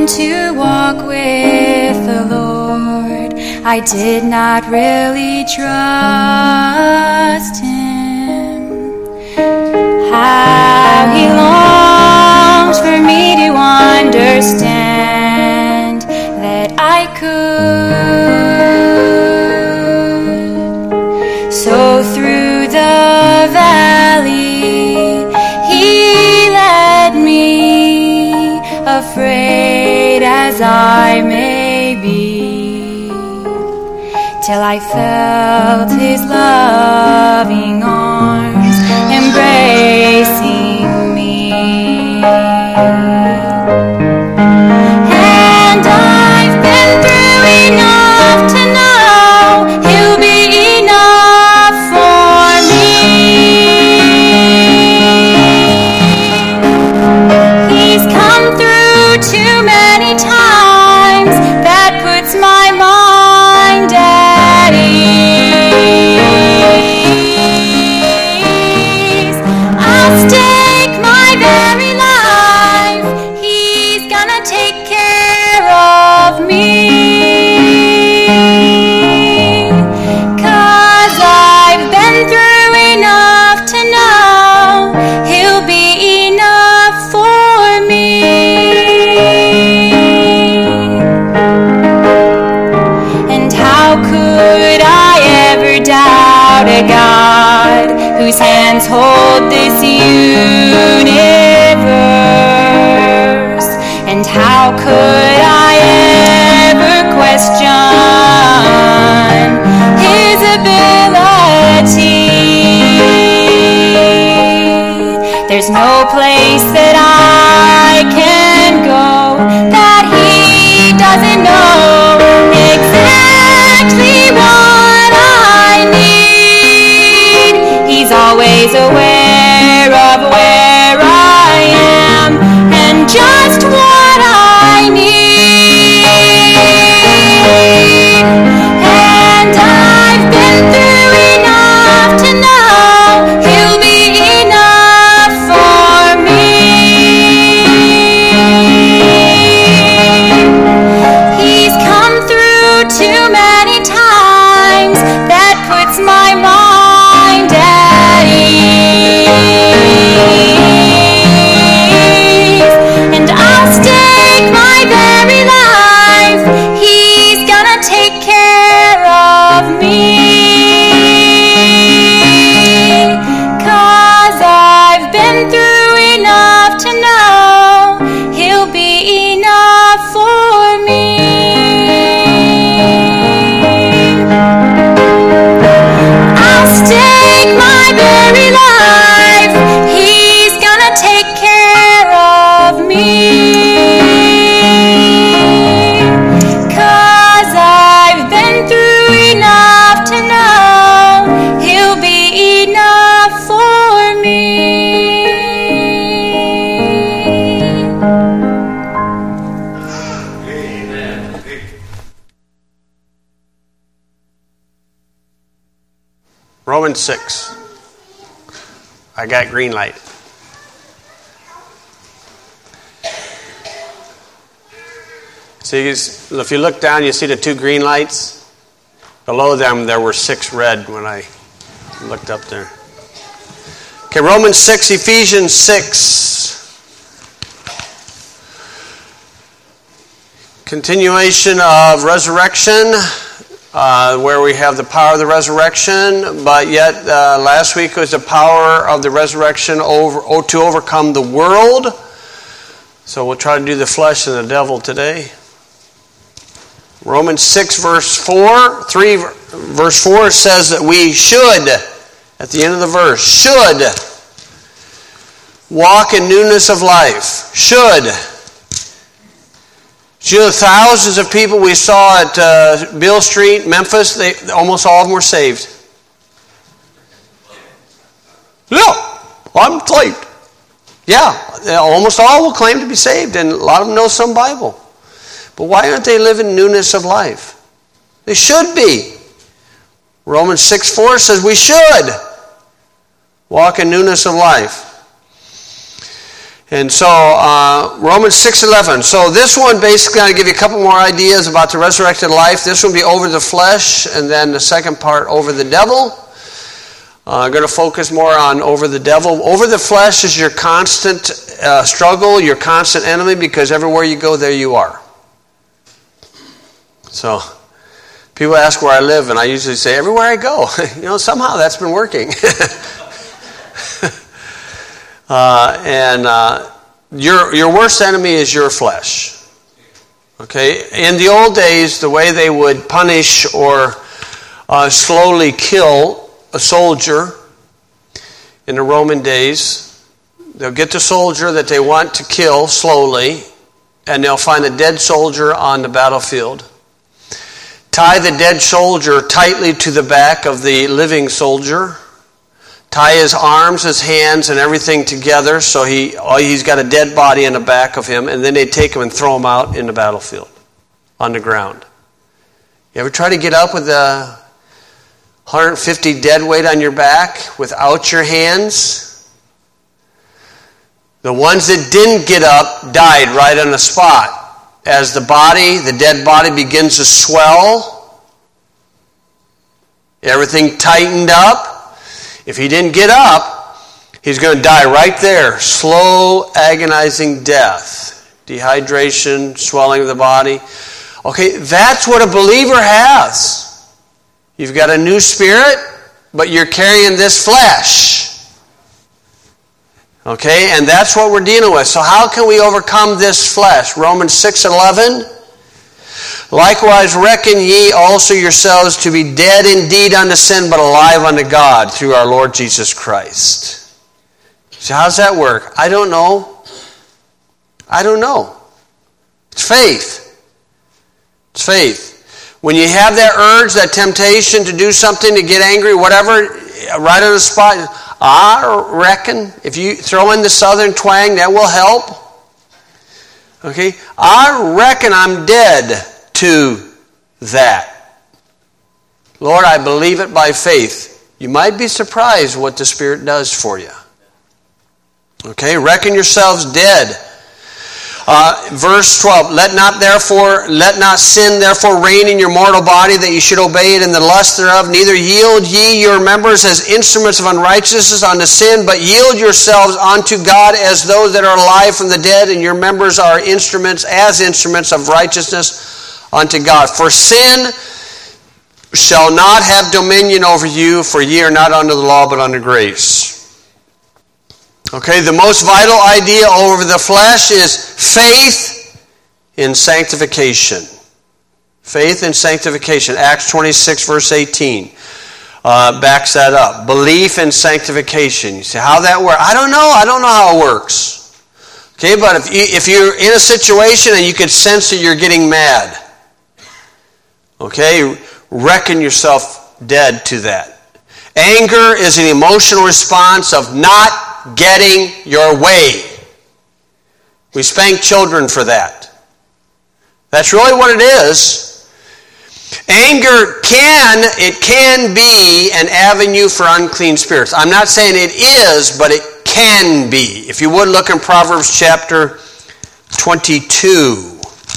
to walk with the Lord, I did not really trust Him. How He longs for me to understand that I could. So through the valley He led me, afraid as I may be, till I felt His loving arms embracing me. And I've been through enough to know He'll be enough for me. He's come through too many times, that puts my mind at ease. I'll stake my very life, He's gonna take care of me. 'Cause I've been through enough to know He'll be enough for me. And how could I ever doubt a God whose hands hold this universe? And how could I ever question His ability? There's no place that I can go that He doesn't know exactly what I need. He's always aware of where I am and just what I need. And I've been through enough to know He'll be enough for me. He's come through too many times, that puts my mind at ease. And I'll stake my very life, He's gonna take care of me. 'Cause I've been through enough to know He'll be enough for me. I'll stake my very life, He's gonna take care of me. 'Cause I've been through enough to know He'll be enough for me. Romans 6. I got green light. See, if you look down, you see the two green lights. Below them, there were 6 red when I looked up there. Okay, Romans 6, Ephesians 6. Continuation of resurrection, where we have the power of the resurrection, but yet last week was the power of the resurrection to overcome the world. So we'll try to do the flesh and the devil today. Romans 6 verse 4, verse 4 says that we should, at the end of the verse, should walk in newness of life. Should. You know, the thousands of people we saw at Beale Street, Memphis, almost all of them were saved. Yeah, I'm saved. Yeah, almost all will claim to be saved, and a lot of them know some Bible. But why aren't they living newness of life? They should be. Romans 6:4 says we should walk in newness of life. And so Romans 6:11. So this one basically, I'll give you a couple more ideas about the resurrected life. This will be over the flesh, and then the second part over the devil. I'm going to focus more on over the devil. Over the flesh is your constant struggle, your constant enemy, because everywhere you go, there you are. So people ask where I live, and I usually say, everywhere I go. Somehow that's been working. Your worst enemy is your flesh. Okay? In the old days, the way they would punish or slowly kill a soldier in the Roman days, they'll get the soldier that they want to kill slowly, and they'll find a dead soldier on the battlefield. Tie the dead soldier tightly to the back of the living soldier. Tie his arms, his hands, and everything together so he's got a dead body in the back of him, and then they take him and throw him out in the battlefield on the ground. You ever try to get up with a 150 dead weight on your back without your hands? The ones that didn't get up died right on the spot. As the dead body begins to swell, everything tightened up. If he didn't get up, he's going to die right there. Slow, agonizing death. Dehydration, swelling of the body. Okay, that's what a believer has. You've got a new spirit, but you're carrying this flesh. Okay, and that's what we're dealing with. So how can we overcome this flesh? Romans 6:11. Likewise reckon ye also yourselves to be dead indeed unto sin, but alive unto God through our Lord Jesus Christ. So how does that work? I don't know. It's faith. It's faith. When you have that urge, that temptation to do something, to get angry, whatever, right on the spot, I reckon, if you throw in the southern twang, that will help. Okay? I reckon I'm dead to that. Lord, I believe it by faith. You might be surprised what the Spirit does for you. Okay? Reckon yourselves dead. Verse 12, let not sin therefore reign in your mortal body, that ye should obey it in the lust thereof. Neither yield ye your members as instruments of unrighteousness unto sin, but yield yourselves unto God as those that are alive from the dead, and your members are instruments of righteousness unto God. For sin shall not have dominion over you, for ye are not under the law, but under grace. Okay, the most vital idea over the flesh is faith in sanctification. Faith in sanctification. Acts 26, verse 18 backs that up. Belief in sanctification. You say, how that works? I don't know how it works. Okay, but if you're in a situation and you can sense that you're getting mad, okay, reckon yourself dead to that. Anger is an emotional response of not getting your way. We spank children for that. That's really what it is. Anger can be an avenue for unclean spirits. I'm not saying it is, but it can be. If you would look in Proverbs chapter 22.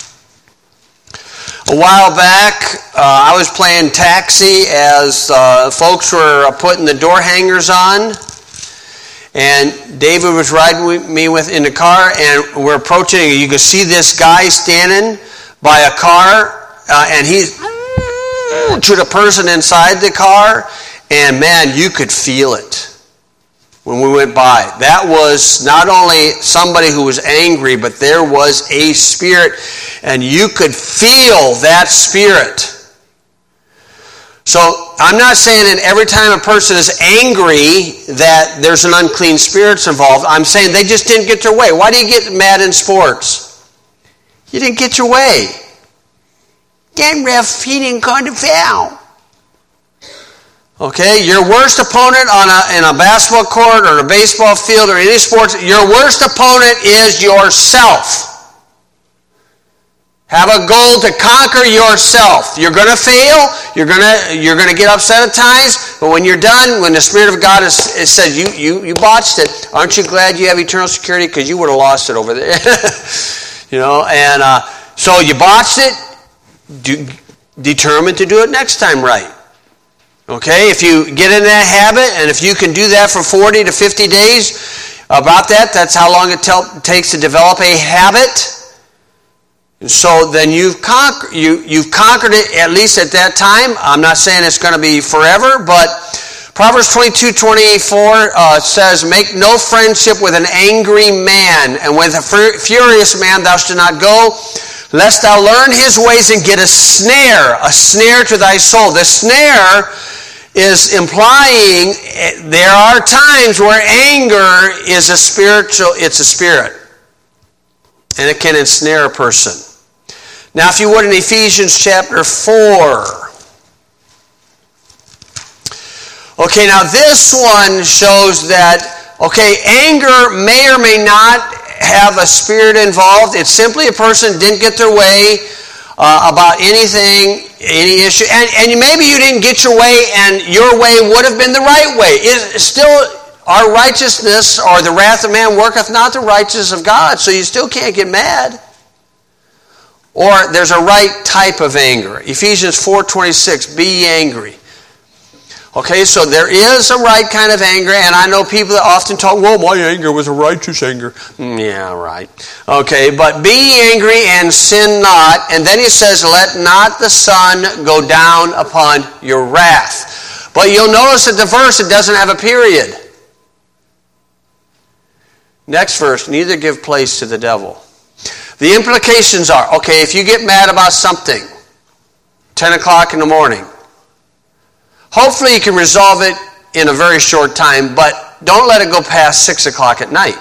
A while back, I was playing taxi as folks were putting the door hangers on. And David was riding with me in the car, and we're approaching, and you can see this guy standing by a car, and he's to the person inside the car, and man, you could feel it when we went by. That was not only somebody who was angry, but there was a spirit, and you could feel that spirit. So I'm not saying that every time a person is angry that there's an unclean spirit involved. I'm saying they just didn't get their way. Why do you get mad in sports? You didn't get your way. That ref, he didn't call the foul. Okay, your worst opponent in a basketball court or a baseball field or any sports, your worst opponent is yourself. Have a goal to conquer yourself. You're going to fail. You're going to get upset at times. But when you're done, when the Spirit of God says you botched it, Aren't you glad you have eternal security? Because you would have lost it over there. So you botched it, determined to do it next time right. Okay, if you get in that habit, and if you can do that for 40 to 50 days, that's how long it takes to develop a habit. And so then you've conquered it, at least at that time. I'm not saying it's going to be forever, but Proverbs 22:24 says, "Make no friendship with an angry man, and with a furious man thou shalt not go, lest thou learn his ways and get a snare to thy soul." The snare is implying there are times where anger is it's a spirit. And it can ensnare a person. Now, if you would, in Ephesians chapter 4. Okay, now this one shows that, anger may or may not have a spirit involved. It's simply a person didn't get their way about anything, any issue. And maybe you didn't get your way, and your way would have been the right way. It's still, our righteousness or the wrath of man worketh not the righteousness of God, so you still can't get mad. Or there's a right type of anger. Ephesians 4:26, "Be ye angry." Okay, so there is a right kind of anger, and I know people that often talk, well, my anger was a righteous anger. Yeah, right. Okay, but be ye angry and sin not. And then he says, let not the sun go down upon your wrath. But you'll notice that the verse, it doesn't have a period. Next verse, neither give place to the devil. The implications are, if you get mad about something, 10 o'clock in the morning, hopefully you can resolve it in a very short time, but don't let it go past 6 o'clock at night.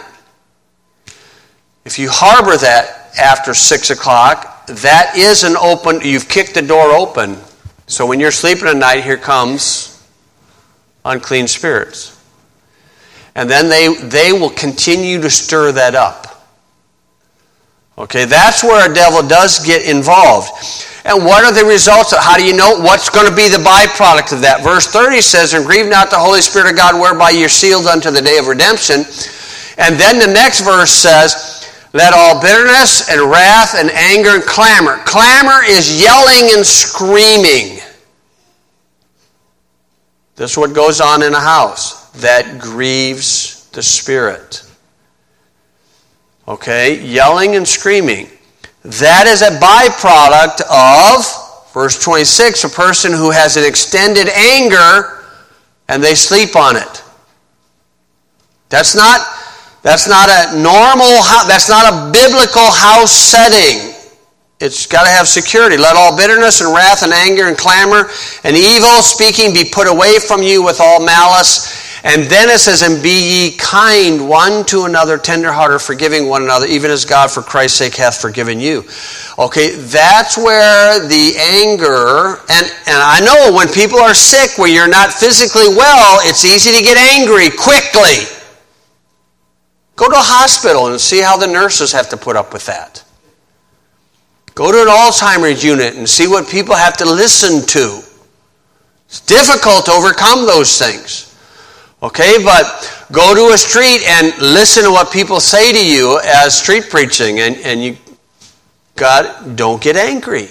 If you harbor that after 6 o'clock, that is you've kicked the door open. So when you're sleeping at night, here comes unclean spirits. And then they will continue to stir that up. Okay, that's where a devil does get involved. And what are the results? How do you know what's going to be the byproduct of that? Verse 30 says, "And grieve not the Holy Spirit of God, whereby you're sealed unto the day of redemption." And then the next verse says, "Let all bitterness and wrath and anger and clamor." Clamor is yelling and screaming. That's what goes on in a house. That grieves the Spirit. Okay, yelling and screaming. That is a byproduct of, verse 26, a person who has an extended anger and they sleep on it. That's not a normal, that's not a biblical house setting. It's got to have security. "Let all bitterness and wrath and anger and clamor and evil speaking be put away from you with all malice." And then it says, "And be ye kind one to another, tenderhearted, forgiving one another, even as God for Christ's sake hath forgiven you." Okay, that's where the anger, and I know when people are sick, where you're not physically well, it's easy to get angry quickly. Go to a hospital and see how the nurses have to put up with that. Go to an Alzheimer's unit and see what people have to listen to. It's difficult to overcome those things. Okay, but go to a street and listen to what people say to you as street preaching, and don't get angry.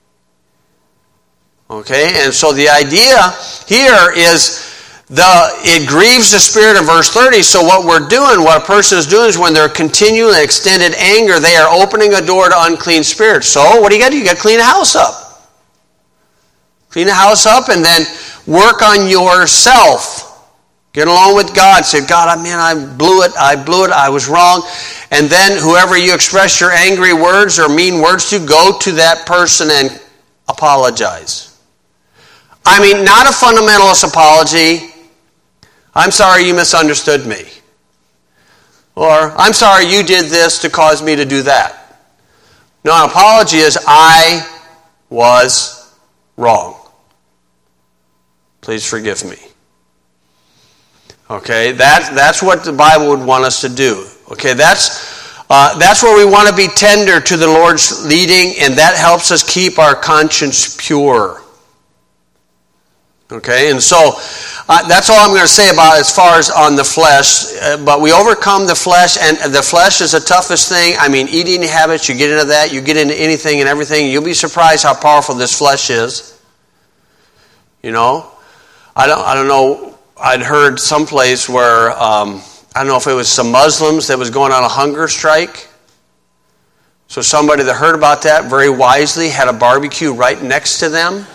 Okay, and so the idea here is it grieves the Spirit in verse 30. So what a person is doing is when they're continuing extended anger, they are opening a door to unclean spirits. So what do? You got to clean the house up. Clean the house up and then work on yourself. Get along with God. Say, "God, I blew it, I was wrong." And then whoever you express your angry words or mean words to, go to that person and apologize. Not a fundamentalist apology. "I'm sorry you misunderstood me." Or, "I'm sorry you did this to cause me to do that." No, an apology is, "I was wrong. Please forgive me." Okay, that's what the Bible would want us to do. Okay, that's where we want to be tender to the Lord's leading, and that helps us keep our conscience pure. Okay, and so that's all I'm going to say about as far as on the flesh. But we overcome the flesh, and the flesh is the toughest thing. I mean, eating habits, you get into that, you get into anything and everything. You'll be surprised how powerful this flesh is. You know, I don't know. I'd heard someplace where I don't know if it was some Muslims that was going on a hunger strike. So somebody that heard about that very wisely had a barbecue right next to them.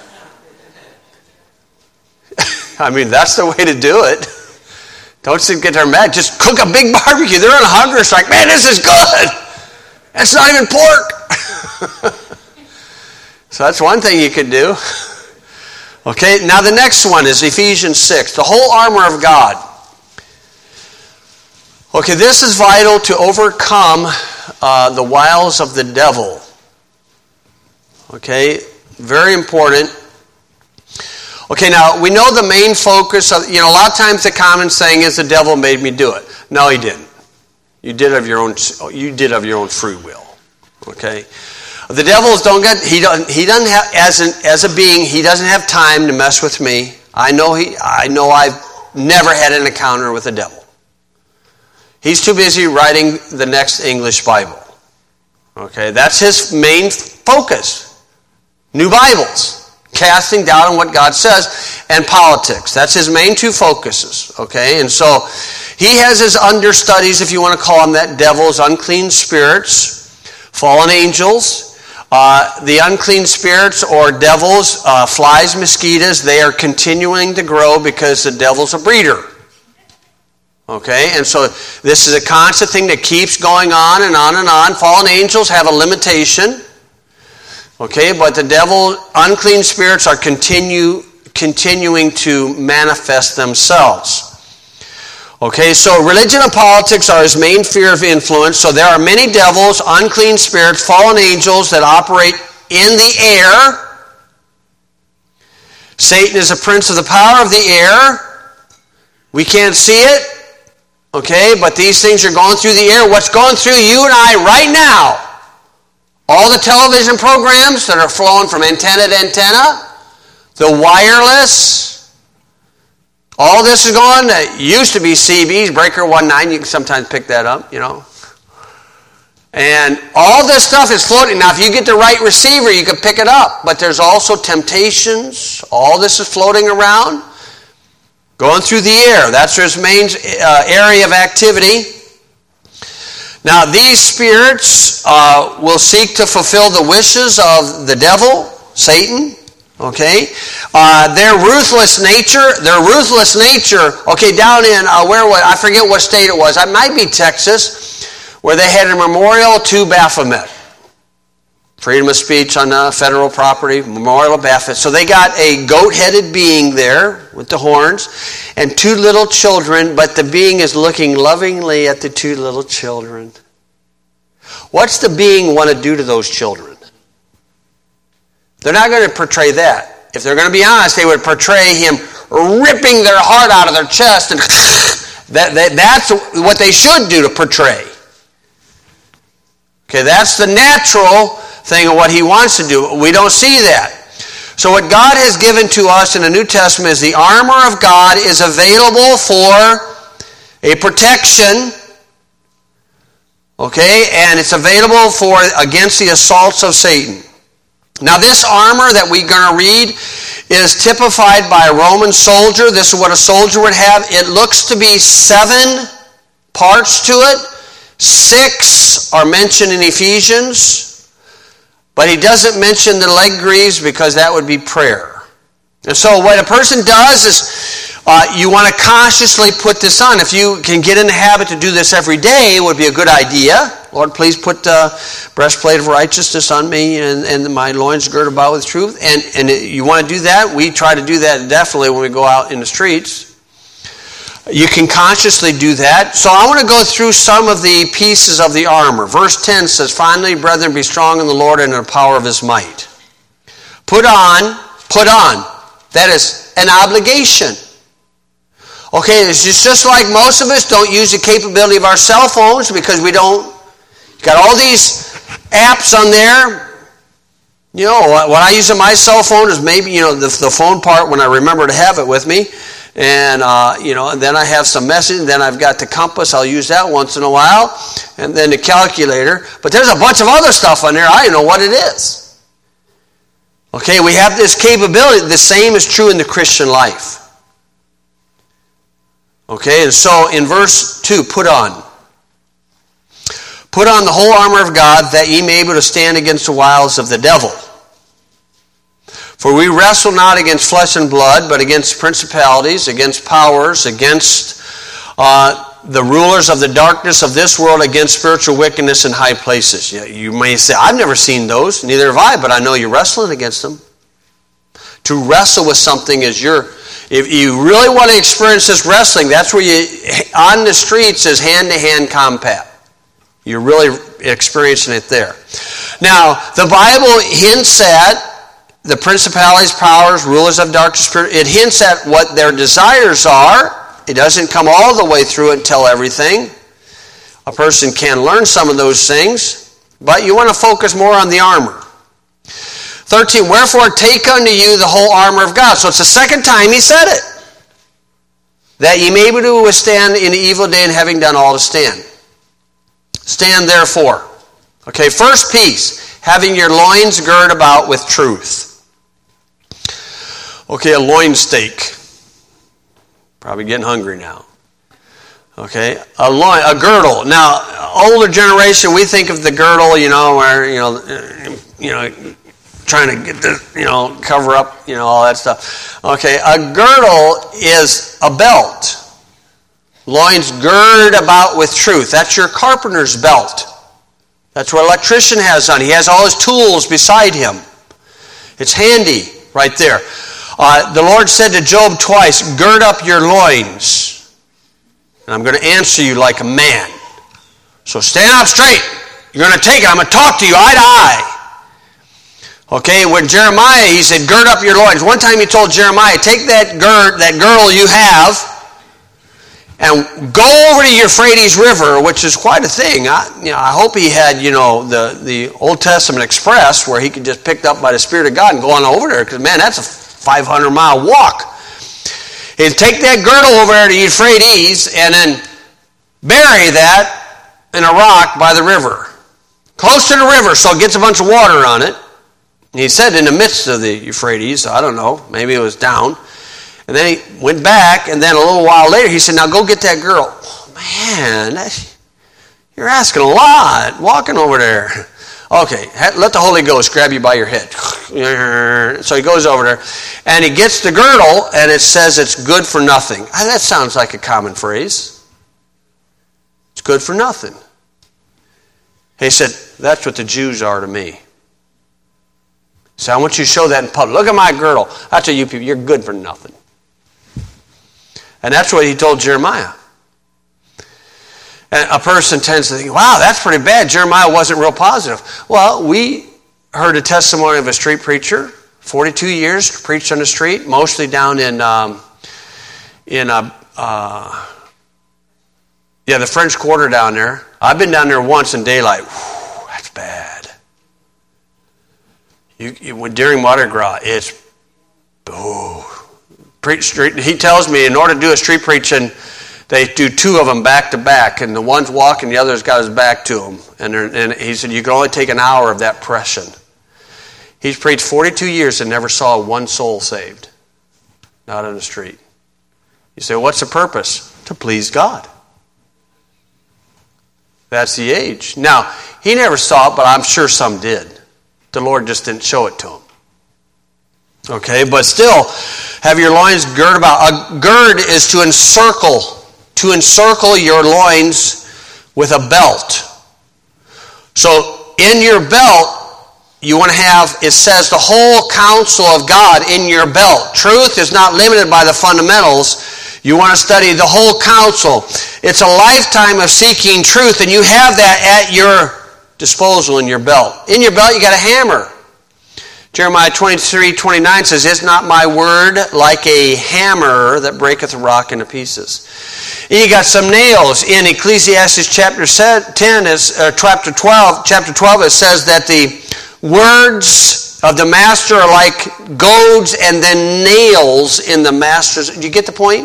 I mean, that's the way to do it. Don't get there mad. Just cook a big barbecue. They're on a hunger strike. Man, this is good. That's not even pork. So that's one thing you could do. Okay, now the next one is Ephesians 6, the whole armor of God. Okay, this is vital to overcome the wiles of the devil. Okay, very important. Okay, now we know the main focus of, a lot of times the common saying is the devil made me do it. No, he didn't. You did of your own free will. Okay? The devils he doesn't have, as a being, he doesn't have time to mess with me. I know I've never had an encounter with the devil. He's too busy writing the next English Bible. Okay, that's his main focus. New Bibles. Casting doubt on what God says, and politics. That's his main two focuses. Okay, and so he has his understudies, if you want to call them that, devils, unclean spirits, fallen angels. The unclean spirits or devils, flies, mosquitoes, they are continuing to grow because the devil's a breeder. Okay, and so this is a constant thing that keeps going on and on and on. Fallen angels have a limitation. Okay, but the devil, unclean spirits are continuing to manifest themselves. Okay, so religion and politics are his main sphere of influence. So there are many devils, unclean spirits, fallen angels that operate in the air. Satan is a prince of the power of the air. We can't see it. Okay, but these things are going through the air. What's going through you and I right now? All the television programs that are flowing from antenna to antenna, the wireless, all this is going. It used to be CB's, Breaker 19, you can sometimes pick that up, And all this stuff is floating. Now, if you get the right receiver, you can pick it up. But there's also temptations. All this is floating around, going through the air. That's his main area of activity. Now, these spirits will seek to fulfill the wishes of the devil, Satan, okay? Their ruthless nature, okay, down in, I forget what state it was. It might be Texas, where they had a memorial to Baphomet. Freedom of speech on federal property, memorial of Baphomet. So they got a goat-headed being there with the horns and two little children, but the being is looking lovingly at the two little children. What's the being want to do to those children? They're not going to portray that. If they're going to be honest, they would portray him ripping their heart out of their chest, and that's what they should do to portray. Okay, that's the natural thing of what he wants to do. We don't see that. So what God has given to us in the New Testament is the armor of God is available for a protection, okay, and it's available for against the assaults of Satan. Now this armor that we're going to read is typified by a Roman soldier. This is what a soldier would have. It looks to be 7 parts to it. 6 are mentioned in Ephesians, but he doesn't mention the leg greaves because that would be prayer. And so what a person does is you want to consciously put this on. If you can get in the habit to do this every day, it would be a good idea. Lord, please put the breastplate of righteousness on me and my loins girded about with truth. And you want to do that? We try to do that definitely when we go out in the streets. You can consciously do that. So I want to go through some of the pieces of the armor. Verse 10 says, "Finally, brethren, be strong in the Lord and in the power of his might." Put on. That is an obligation. Okay, it's just like most of us don't use the capability of our cell phones because we don't. Got all these apps on there. You know, what I use on my cell phone is maybe, the phone part when I remember to have it with me. And, and then I have some message, and then I've got the compass. I'll use that once in a while. And then the calculator. But there's a bunch of other stuff on there. I don't know what it is. Okay, we have this capability. The same is true in the Christian life. Okay, and so in verse 2, put on. Put on the whole armor of God, that ye may be able to stand against the wiles of the devil. For we wrestle not against flesh and blood, but against principalities, against powers, against the rulers of the darkness of this world, against spiritual wickedness in high places. You may say, I've never seen those, neither have I, but I know you're wrestling against them. To wrestle with something is if you really want to experience this wrestling, that's where on the streets is hand-to-hand combat. You're really experiencing it there. Now, the Bible hints at the principalities, powers, rulers of darkness, spirit. It hints at what their desires are. It doesn't come all the way through and tell everything. A person can learn some of those things, but you want to focus more on the armor. 13, wherefore take unto you the whole armor of God. So it's the second time he said it. That ye may be able to withstand in the evil day, and having done all to stand. Stand therefore. Okay, first piece, having your loins girt about with truth. Okay, a loin steak. Probably getting hungry now. Okay, a girdle. Now, older generation, we think of the girdle, where, trying to get the, cover up, all that stuff. Okay, a girdle is a belt. Loins gird about with truth. That's your carpenter's belt. That's what an electrician has on. He has all his tools beside him. It's handy right there. The Lord said to Job twice, gird up your loins, and I'm going to answer you like a man. So stand up straight. You're going to take it. I'm going to talk to you eye to eye. Okay, when Jeremiah, he said, gird up your loins. One time he told Jeremiah, take that girdle you have, and go over to Euphrates River, which is quite a thing. I hope he had, the Old Testament Express where he could just pick up by the Spirit of God and go on over there, because, man, that's a 500-mile walk. He'd take that girdle over there to Euphrates and then bury that in a rock by the river. Close to the river, so it gets a bunch of water on it. And he said in the midst of the Euphrates, I don't know, maybe it was down. And then he went back, and then a little while later, he said, now go get that girl. Oh, man, you're asking a lot, walking over there. Okay, let the Holy Ghost grab you by your head. So he goes over there, and he gets the girdle, and it says it's good for nothing. That sounds like a common phrase. It's good for nothing. He said, that's what the Jews are to me. So I want you to show that in public. Look at my girdle. I tell you people, you're good for nothing. And that's what he told Jeremiah. And a person tends to think, wow, that's pretty bad. Jeremiah wasn't real positive. Well, we heard a testimony of a street preacher, 42 years, preached on the street, mostly down in the French Quarter down there. I've been down there once in daylight. Whew, that's bad. During Mardi Gras, it's he tells me in order to do a street preaching, they do two of them back to back, and the one's walking, the other's got his back to him. And he said you can only take an hour of that pressing. He's preached 42 years and never saw one soul saved, not on the street. You say, what's the purpose? To please God. That's the age. Now, he never saw it, but I'm sure some did. The Lord just didn't show it to him. Okay, but still, have your loins girt about. A gird is to encircle your loins with a belt. So in your belt, you want to have, it says, the whole counsel of God in your belt. Truth is not limited by the fundamentals. You want to study the whole counsel. It's a lifetime of seeking truth, and you have that at your disposal in your belt. In your belt, you got a hammer. Jeremiah 23:29 says, is not my word like a hammer that breaketh a rock into pieces? And you got some nails. In Ecclesiastes chapter 12, it says that the words of the master are like goads and then nails in the master's. Do you get the point?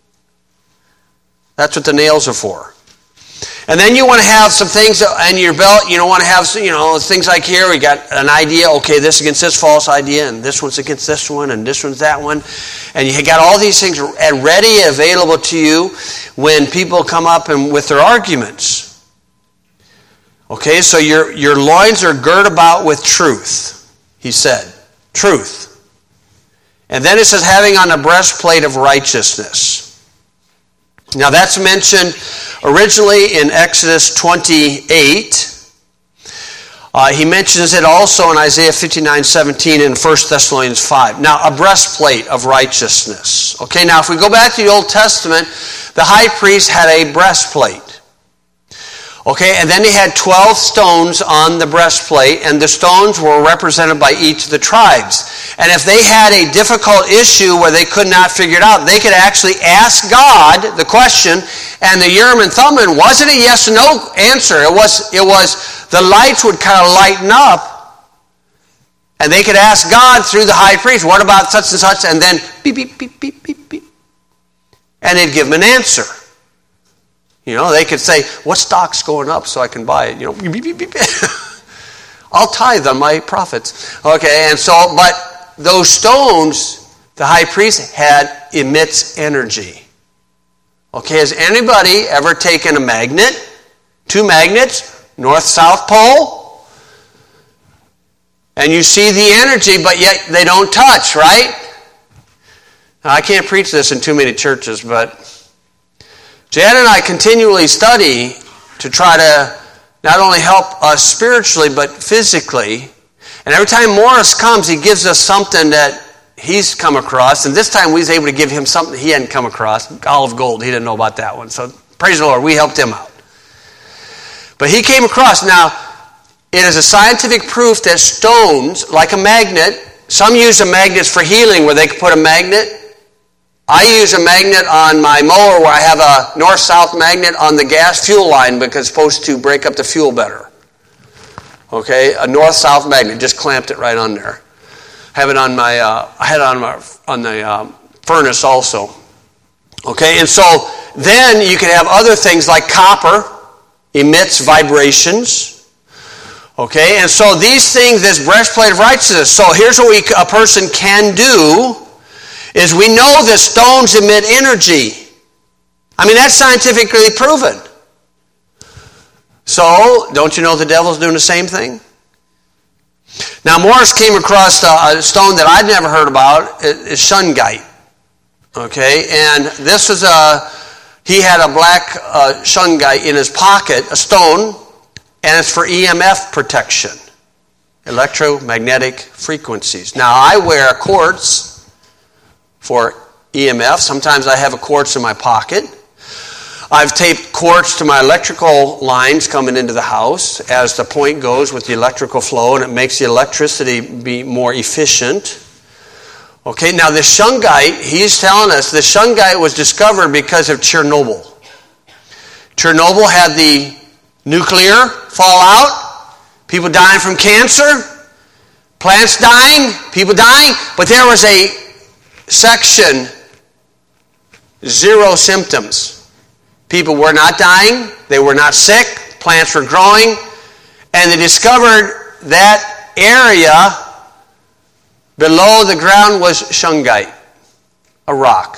That's what the nails are for. And then you want to have some things in your belt. You don't want to have, things like here. We got an idea. Okay, this against this false idea, and this one's against this one, and this one's that one. And you got all these things ready, available to you when people come up and with their arguments. Okay, so your loins are girt about with truth, he said. Truth. And then it says, having on a breastplate of righteousness. Now that's mentioned originally in Exodus 28. He mentions it also in Isaiah 59:17 and 1 Thessalonians 5. Now, a breastplate of righteousness. Okay, now if we go back to the Old Testament, the high priest had a breastplate. Okay, and then he had 12 stones on the breastplate, and the stones were represented by each of the tribes. And if they had a difficult issue where they could not figure it out, they could actually ask God the question, and the Urim and Thummim wasn't a yes or no answer. It was the lights would kind of lighten up, and they could ask God through the high priest, what about such and such, and then beep, beep, beep, beep, beep, beep. And they'd give them an answer. They could say, what stock's going up so I can buy it? Beep, beep, beep, beep. I'll tithe on my profits. Okay, and so, but those stones, the high priest emits energy. Okay, has anybody ever taken a magnet, 2 magnets, north-south pole, and you see the energy, but yet they don't touch, right? Now, I can't preach this in too many churches, but Jan and I continually study to try to not only help us spiritually, but physically. And every time Morris comes, he gives us something that he's come across. And this time we was able to give him something he hadn't come across. Olive gold. He didn't know about that one. So praise the Lord, we helped him out. But he came across. Now, it is a scientific proof that stones, like a magnet, some use a magnet for healing where they can put a magnet. I use a magnet on my mower where I have a north-south magnet on the gas fuel line because it's supposed to break up the fuel better. Okay, a north-south magnet, just clamped it right on there. I have it on my, I had it on the furnace also. Okay, and so then you can have other things like copper emits vibrations. Okay, and so these things, this breastplate of righteousness. So here's what a person can do. Is we know that stones emit energy. I mean, that's scientifically proven. So, don't you know the devil's doing the same thing? Now, Morris came across a stone that I'd never heard about. It's shungite. Okay, and this was he had a black shungite in his pocket, a stone, and it's for EMF protection, electromagnetic frequencies. Now, I wear quartz for EMF. Sometimes I have a quartz in my pocket. I've taped quartz to my electrical lines coming into the house as the point goes with the electrical flow, and it makes the electricity be more efficient. Okay, now the shungite, he's telling us the shungite was discovered because of Chernobyl. Chernobyl had the nuclear fallout, people dying from cancer, plants dying, people dying, but there was a section, 0 symptoms. People were not dying, they were not sick, plants were growing, and they discovered that area below the ground was shungite, a rock,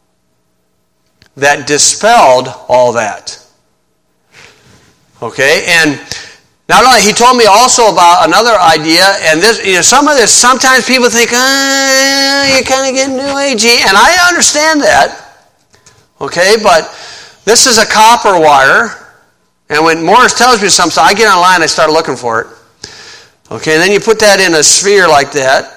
that dispelled all that. Okay, and not only, he told me also about another idea, and this, some of this, sometimes people think, you're kind of getting new agey, and I understand that. Okay, but this is a copper wire, and when Morris tells me something, I get online, I start looking for it. Okay, and then you put that in a sphere like that,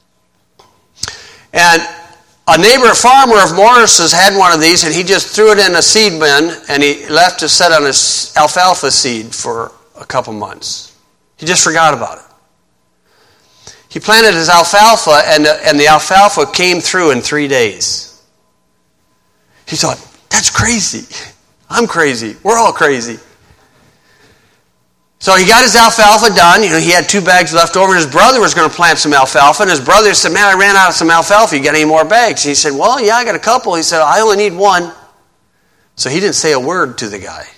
and a neighbor farmer of Morris's had one of these, and he just threw it in a seed bin, and he left to set on his alfalfa seed for a couple months. He just forgot about it. He planted his alfalfa, and the alfalfa came through in 3 days. He thought, that's crazy. I'm crazy. We're all crazy. So he got his alfalfa done. He had 2 bags left over. His brother was going to plant some alfalfa. And his brother said, man, I ran out of some alfalfa. You got any more bags? He said, well, yeah, I got a couple. He said, I only need 1. So he didn't say a word to the guy.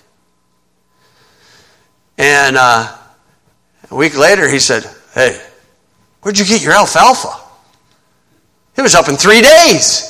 And a week later, he said, hey, where'd you get your alfalfa? It was up in 3 days.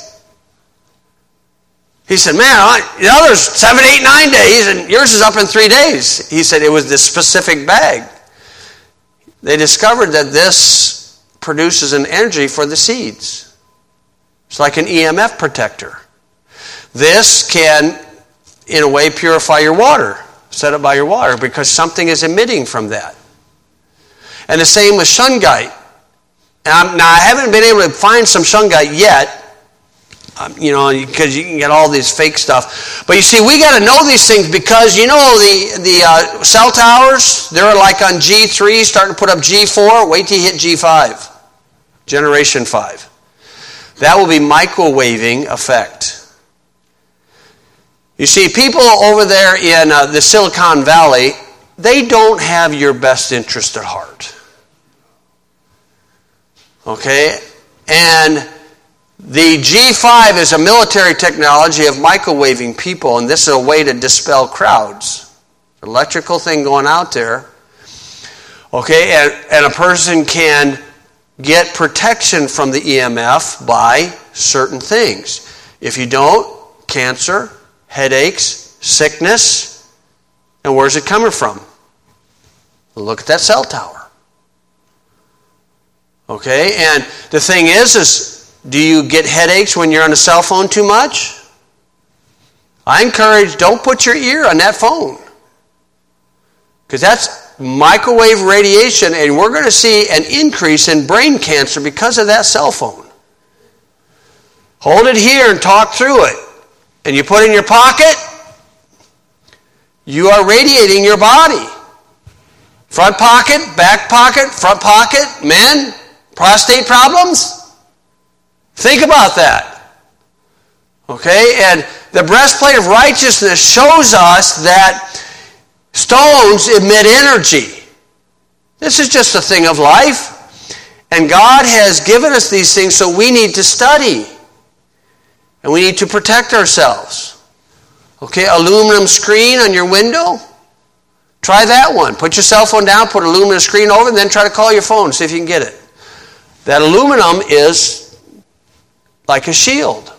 He said, man, there's 7, 8, 9 days, and yours is up in 3 days. He said it was this specific bag. They discovered that this produces an energy for the seeds. It's like an EMF protector. This can, in a way, purify your water, set it by your water, because something is emitting from that. And the same with shungite. Now, I haven't been able to find some shungite yet, because you can get all these fake stuff. But you see, we got to know these things because, the cell towers, they're like on G3, starting to put up G4. Wait till you hit G5, generation 5. That will be microwaving effect. You see, people over there in the Silicon Valley, they don't have your best interest at heart. Okay? And the G5 is a military technology of microwaving people, and this is a way to dispel crowds. Electrical thing going out there. Okay, and a person can get protection from the EMF by certain things. If you don't, cancer, headaches, sickness, and where's it coming from? Look at that cell tower. Okay, and the thing is do you get headaches when you're on a cell phone too much? I encourage, don't put your ear on that phone. Because that's microwave radiation, and we're going to see an increase in brain cancer because of that cell phone. Hold it here and talk through it. And you put it in your pocket, you are radiating your body. Front pocket, back pocket, front pocket, men, prostate problems. Think about that. Okay? And the breastplate of righteousness shows us that stones emit energy. This is just a thing of life. And God has given us these things, so we need to study. And we need to protect ourselves. Okay? Aluminum screen on your window. Try that one. Put your cell phone down, put an aluminum screen over, and then try to call your phone, see if you can get it. That aluminum is like a shield.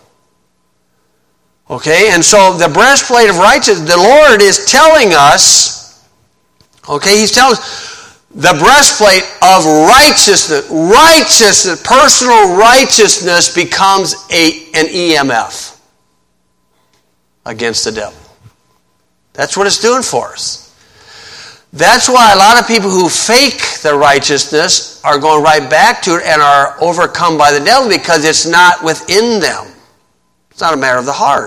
Okay, and so the breastplate of righteousness, the Lord is telling us, okay, He's telling us the breastplate of righteousness, personal righteousness becomes an EMF against the devil. That's what it's doing for us. That's why a lot of people who fake the righteousness are going right back to it and are overcome by the devil because it's not within them. It's not a matter of the heart.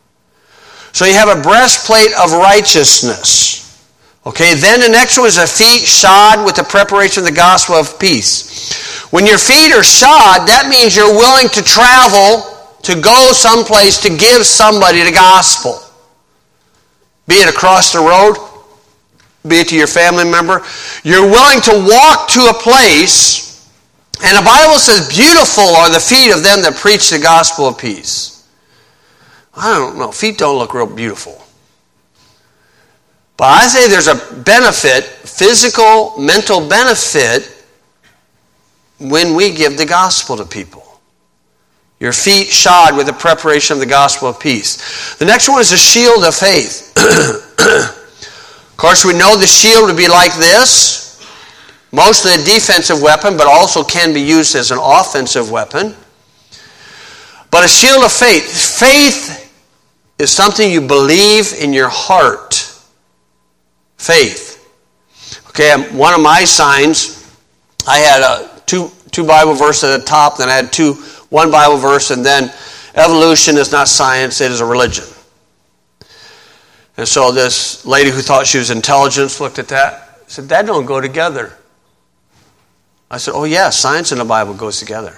So you have a breastplate of righteousness. Okay, then the next one is a feet shod with the preparation of the gospel of peace. When your feet are shod, that means you're willing to travel, to go someplace to give somebody the gospel. Be it across the road, be it to your family member. You're willing to walk to a place, and the Bible says, beautiful are the feet of them that preach the gospel of peace. I don't know, feet don't look real beautiful. But I say there's a benefit, physical, mental benefit, when we give the gospel to people. Your feet shod with the preparation of the gospel of peace. The next one is a shield of faith. Of course, we know the shield would be like this. Mostly a defensive weapon, but also can be used as an offensive weapon. But a shield of faith. Faith is something you believe in your heart. Faith. Okay, one of my signs, I had two Bible verses at the top, then I had one Bible verse, and then evolution is not science, it is a religion. And so this lady who thought she was intelligent looked at that and said, that don't go together. I said, oh yeah, science and the Bible goes together.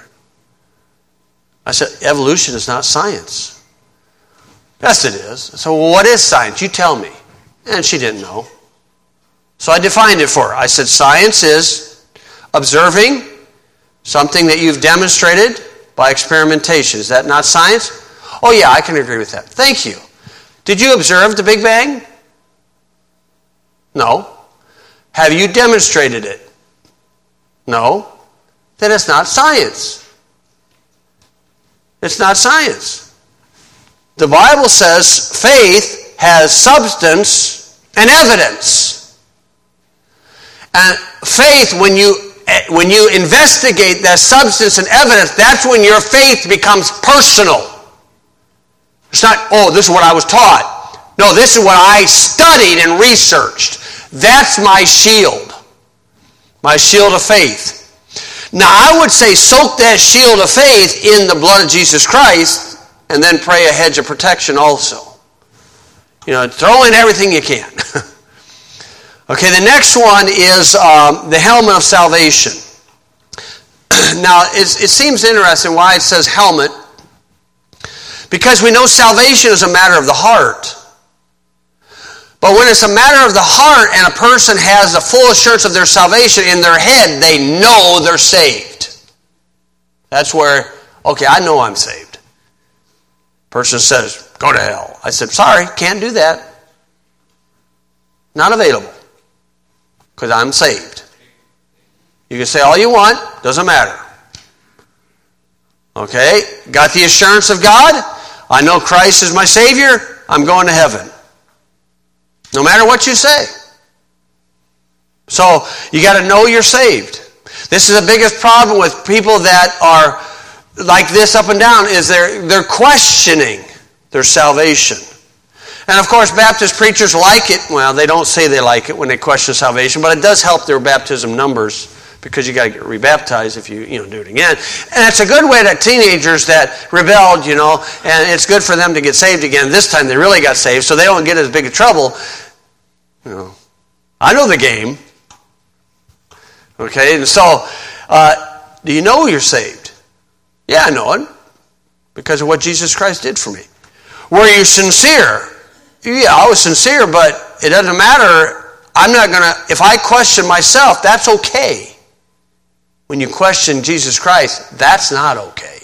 I said, evolution is not science. Yes, it is. So what is science? You tell me. And she didn't know. So I defined it for her. I said, science is observing something that you've demonstrated by experimentation. Is that not science? Oh yeah, I can agree with that. Thank you. Did you observe the Big Bang? No. Have you demonstrated it? No. Then it's not science. It's not science. The Bible says faith has substance and evidence. And faith, when you investigate that substance and evidence, that's when your faith becomes personal. It's not, oh, this is what I was taught. No, this is what I studied and researched. That's my shield of faith. Now, I would say soak that shield of faith in the blood of Jesus Christ and then pray a hedge of protection also. Throw in everything you can. Okay, the next one is the helmet of salvation. Now, it seems interesting why it says helmet, because we know salvation is a matter of the heart. But when it's a matter of the heart and a person has the full assurance of their salvation in their head, they know they're saved. That's where, okay, I know I'm saved. Person says, go to hell. I said, sorry, can't do that. Not available. Because I'm saved. You can say all you want, doesn't matter. Okay, got the assurance of God. I know Christ is my Savior. I'm going to heaven. No matter what you say. So, you got to know you're saved. This is the biggest problem with people that are like this up and down, is they're questioning their salvation. And of course, Baptist preachers like it. Well, they don't say they like it when they question salvation, but it does help their baptism numbers, because you got to get rebaptized if you do it again. And it's a good way to teenagers that rebelled, and it's good for them to get saved again. This time they really got saved, so they don't get as big a trouble. I know the game. Okay, and so, do you know you're saved? Yeah, I know it, because of what Jesus Christ did for me. Were you sincere? Yeah, I was sincere, but it doesn't matter. If I question myself, that's okay. When you question Jesus Christ, that's not okay.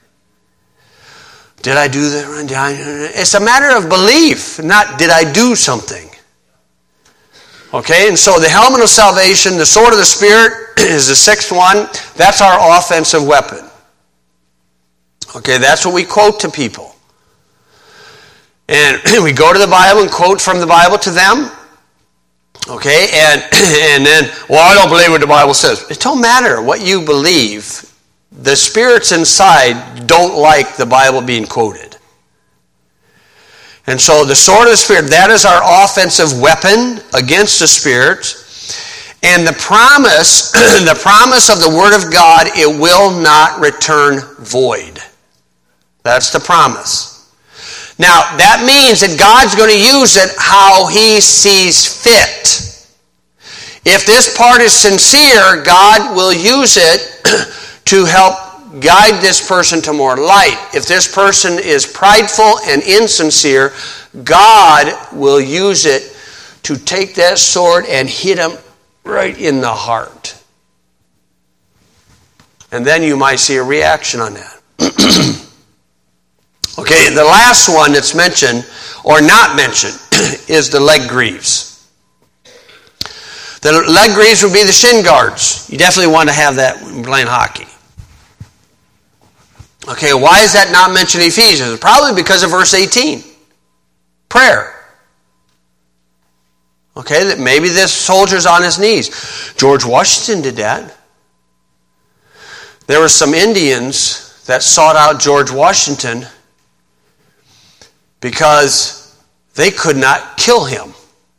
Did I do that? It's a matter of belief, not did I do something. Okay, and so the helmet of salvation, the sword of the Spirit is the sixth one. That's our offensive weapon. Okay, that's what we quote to people. And we go to the Bible and quote from the Bible to them. Okay, and then, I don't believe what the Bible says. It don't matter what you believe. The spirits inside don't like the Bible being quoted. And so the sword of the Spirit, that is our offensive weapon against the spirits. And the promise, the promise of the Word of God, it will not return void. That's the promise. Now, that means that God's going to use it how He sees fit. If this part is sincere, God will use it to help guide this person to more light. If this person is prideful and insincere, God will use it to take that sword and hit him right in the heart. And then you might see a reaction on that. Okay, the last one that's mentioned, or not mentioned, is the leg greaves. The leg greaves would be the shin guards. You definitely want to have that when playing hockey. Okay, why is that not mentioned in Ephesians? Probably because of verse 18. Prayer. Okay, that maybe this soldier's on his knees. George Washington did that. There were some Indians that sought out George Washington because they could not kill him.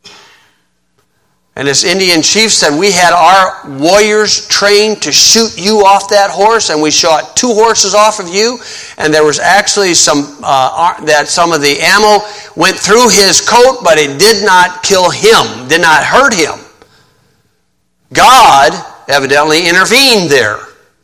And this Indian chief said, we had our warriors trained to shoot you off that horse, and we shot 2 horses off of you, and there was actually some of the ammo went through his coat, but it did not kill him, did not hurt him. God evidently intervened there.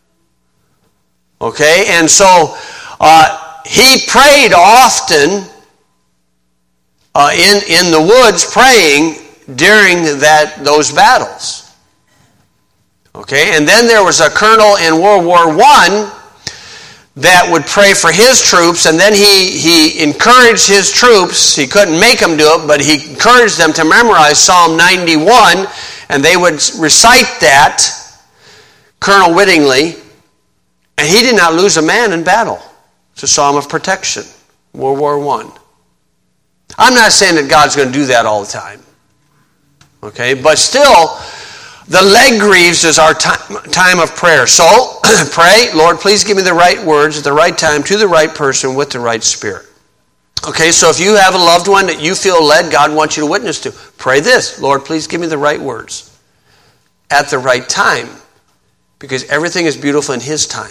Okay, and so he prayed often in the woods, praying during those battles. Okay, and then there was a colonel in World War I that would pray for his troops, and then he encouraged his troops. He couldn't make them do it, but he encouraged them to memorize Psalm 91, and they would recite that, Colonel Whittingley, and he did not lose a man in battle. It's a psalm of protection, World War I. I'm not saying that God's going to do that all the time, okay, but still, the leg grieves is our time of prayer. So, pray, Lord, please give me the right words at the right time to the right person with the right spirit. Okay, so if you have a loved one that you feel led, God wants you to witness to, pray this, Lord, please give me the right words at the right time, because everything is beautiful in His time.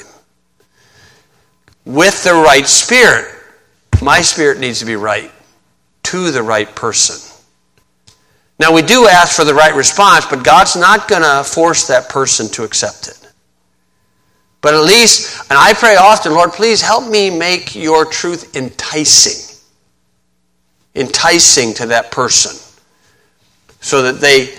With the right spirit, my spirit needs to be right to the right person. Now, we do ask for the right response, but God's not going to force that person to accept it. But at least, and I pray often, Lord, please help me make your truth enticing to that person, so that they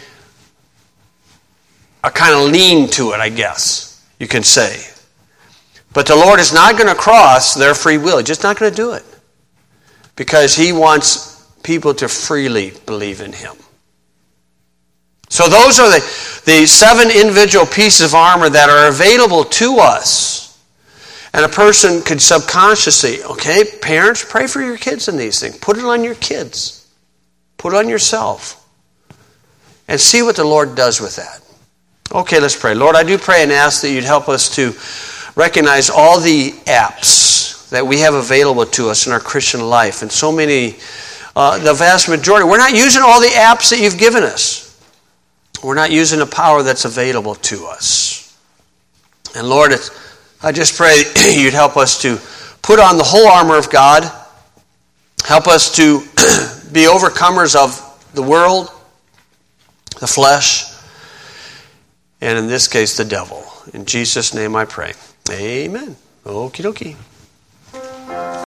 are kind of lean to it, I guess you can say. But the Lord is not going to cross their free will. He's just not going to do it, because He wants people to freely believe in Him. So those are the 7 individual pieces of armor that are available to us. And a person could subconsciously, okay, parents, pray for your kids in these things. Put it on your kids. Put it on yourself. And see what the Lord does with that. Okay, let's pray. Lord, I do pray and ask that you'd help us to recognize all the apps that we have available to us in our Christian life. And so many, the vast majority, we're not using all the apps that you've given us. We're not using the power that's available to us. And Lord, I just pray you'd help us to put on the whole armor of God. Help us to be overcomers of the world, the flesh, and in this case, the devil. In Jesus' name I pray. Amen. Okie dokie.